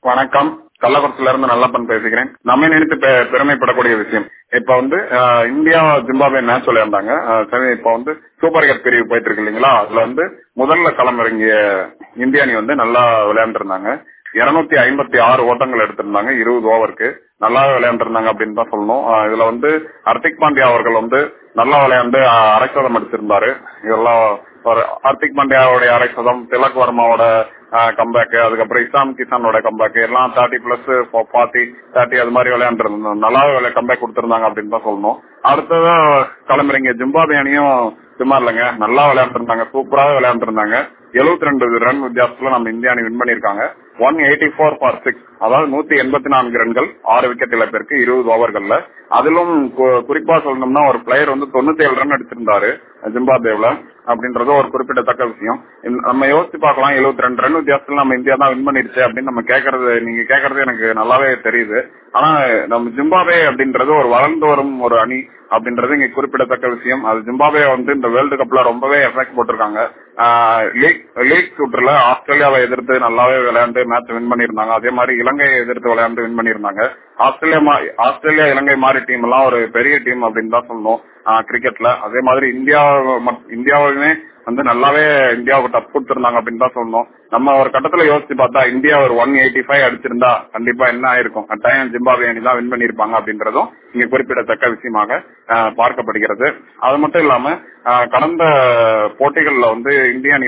வணக்கம். கள்ளக்குறிச்சியில இருந்து நல்லப்பன் பேசுகிறேன். நம்ம நினைத்து பெருமைப்படக்கூடிய விஷயம் இப்ப இந்தியா ஜிம்பாப்வே மேட்ச் விளையாண்டாங்க. சரி, இப்ப சூப்பர் கப் பிரிவு போயிட்டு இருக்கு இல்லீங்களா, அதுல முதல்ல களமிறங்கிய இந்திய அணி நல்லா விளையாண்டு இருந்தாங்க. 256 ஓட்டங்கள் எடுத்திருந்தாங்க 20 ஓவருக்கு. நல்லாவே விளையாண்டுருந்தாங்க அப்படின்னு தான் சொல்லணும். இதுல ஹர்திக் பாண்டியா அவர்கள் நல்லா விளையாண்டு அரை சதம் அடிச்சிருந்தாரு. இதெல்லாம் ஹர்திக் பாண்டியாவுடைய அரை சதம், திலக் வர்மாவோட கம்பேக், அதுக்கப்புறம் இசாம் கிசானோட கம்பேக் எல்லாம் 30+, 40, 30 அது மாதிரி விளையாண்டு நல்லாவே கம்பேக் கொடுத்திருந்தாங்க அப்படின்னு தான் சொல்லணும். அடுத்ததான் களமிறங்கிய ஜிம்பாப்வே அணியும் சும்மா இல்லைங்க, நல்லா விளையாண்டு இருந்தாங்க, சூப்பராக விளையாண்டு இருந்தாங்க. 72 ரன் வித்தியாசத்துல நம்ம இந்திய அணி வின் பண்ணிருக்காங்க. 184 for 6, அதாவது 184 ரன்கள், 6 விக்கெட் இழப்பிற்கு 20 ஓவர்கள்ல. அதிலும் குறிப்பா சொல்லணும்னா ஒரு பிளேயர் 97 ரன் அடிச்சிருந்தாரு ஜிம்பாப்வேல அப்படின்றது ஒரு குறிப்பிடத்தக்க விஷயம். நம்ம யோசிச்சு பார்க்கலாம், 72 ரன் வித்தியாசத்துல நம்ம இந்தியா தான் வின் பண்ணிருச்சு அப்படின்னு நம்ம நீங்க கேக்குறது எனக்கு நல்லாவே தெரியுது. ஆனா நம்ம ஜிம்பாப்வே அப்படின்றது ஒரு வளர்ந்து வரும் ஒரு அணி அப்படின்றது இங்க குறிப்பிடத்தக்க விஷயம். அது ஜிம்பாப்வே இந்த வேர்ல்டு கப்ல ரொம்பவே எஃபெக்ட் போட்டிருக்காங்க. லீக் சுற்றுல ஆஸ்திரேலியாவை எதிர்த்து நல்லாவே விளையாண்டு மேட்ச் வின் பண்ணிருந்தாங்க. அதே மாதிரி இலங்கையை எதிர்த்து விளையாண்டு வின் பண்ணிருந்தாங்க. ஆஸ்திரேலியா இலங்கை மாதிரி டீம் எல்லாம் ஒரு பெரிய டீம் அப்படின்னு தான் சொல்லணும் கிரிக்கெட்ல. அதே மாதிரி இந்தியாவுமே நல்லாவே இந்தியாவுக்கு டஃப் கொடுத்திருந்தாங்க அப்படின்னு தான் சொல்லணும். நம்ம ஒரு கட்டத்துல யோசிச்சு பார்த்தா இந்தியா ஒரு 185 அடிச்சிருந்தா கண்டிப்பா என்ன ஆயிருக்கும், கட்டாயம் ஜிம்பாப்வே அணி தான் வின் பண்ணிருப்பாங்க அப்படின்றதும் இங்க குறிப்பிடத்தக்க விஷயமாக பார்க்கப்படுகிறது. அது மட்டும் இல்லாம கடந்த போட்டிகள்ல இந்திய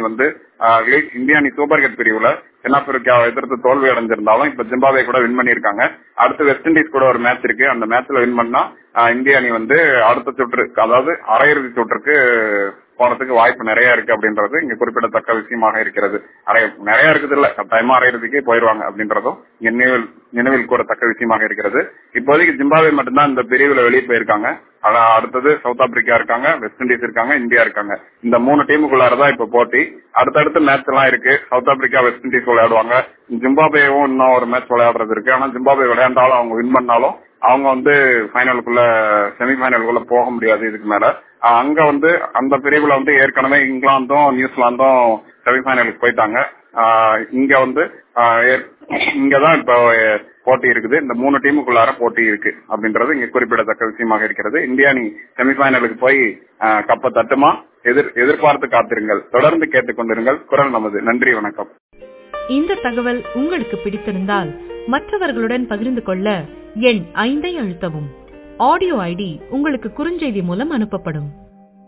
அணி சூப்பர் கப் பிரிவுல தென்னாப்பிரிக்காவை எதிர்த்து தோல்வி அடைஞ்சிருந்தாலும் இப்ப ஜிம்பாப்வே கூட வின் பண்ணிருக்காங்க. அடுத்து வெஸ்ட் இண்டீஸ் கூட ஒரு மேட்ச் இருக்கு. அந்த மேட்ச்ல வின் பண்ணா இந்திய அணி அடுத்த சுற்று, அதாவது அரையிறுதி சுற்றுக்கு போனதுக்கு வாய்ப்பு நிறைய இருக்கு அப்படின்றது இங்க குறிப்பிடத்தக்க விஷயமாக இருக்கிறது. நிறைய இருக்குது இல்ல, கட்டாயமா அரையிறுதிக்கு போயிருவாங்க அப்படின்றதும் நினைவில் கூறத்தக்க விஷயமாக இருக்கிறது. இப்போதைக்கு ஜிம்பாப்வே மட்டும்தான் இந்த பிரிவுல வெளியே போயிருக்காங்க. அடுத்தது சவுத் ஆப்பிரிக்கா இருக்காங்க, வெஸ்ட் இண்டீஸ் இருக்காங்க, இந்தியா இருக்காங்க. இந்த 3 டீமுக்குள்ளாரதான் இப்ப போட்டி. அடுத்தடுத்து மேட்ச் எல்லாம் இருக்கு. சவுத் ஆப்பிரிக்கா, வெஸ்ட் இண்டீஸ் விளையாடுவாங்க. ஜிம்பாப்வேவும் இன்னும் ஒரு மேட்ச் விளையாடுறது இருக்கு. ஆனா ஜிம்பாப்வே விளையாண்டாலும் அவங்க வின் பண்ணாலும் அவங்க ஃபைனலுக்குள்ள செமிஃபைனலுக்குள்ள போக முடியாது இதுக்கு மேல. அங்க அந்த பிரிவுல ஏற்கனவே இங்கிலாந்தும் நியூசிலாந்தும் செமிஃபைனலுக்கு போயிட்டாங்க. இங்கதான் இப்ப போட்டி இருக்குது. இந்த 3 டீமுக்குள்ளார போட்டி இருக்கு அப்படின்றது இங்க குறிப்பிடத்தக்க விஷயமாக இருக்கிறது. இந்திய அணி செமிஃபைனலுக்கு போய் கப்ப தட்டுமா, எதிர்பார்த்து காத்திருங்கள். தொடர்ந்து கேட்டுக்கொண்டிருங்கள் குரல் நமது. நன்றி, வணக்கம். இந்த தகவல் உங்களுக்கு பிடித்திருந்தால் மற்றவர்களுடன் பகிர்ந்து கொள்ள எண் 5 அழுத்தவும். ஆடியோ ஐடி உங்களுக்கு குறுஞ்செய்தி மூலம் அனுப்பப்படும்.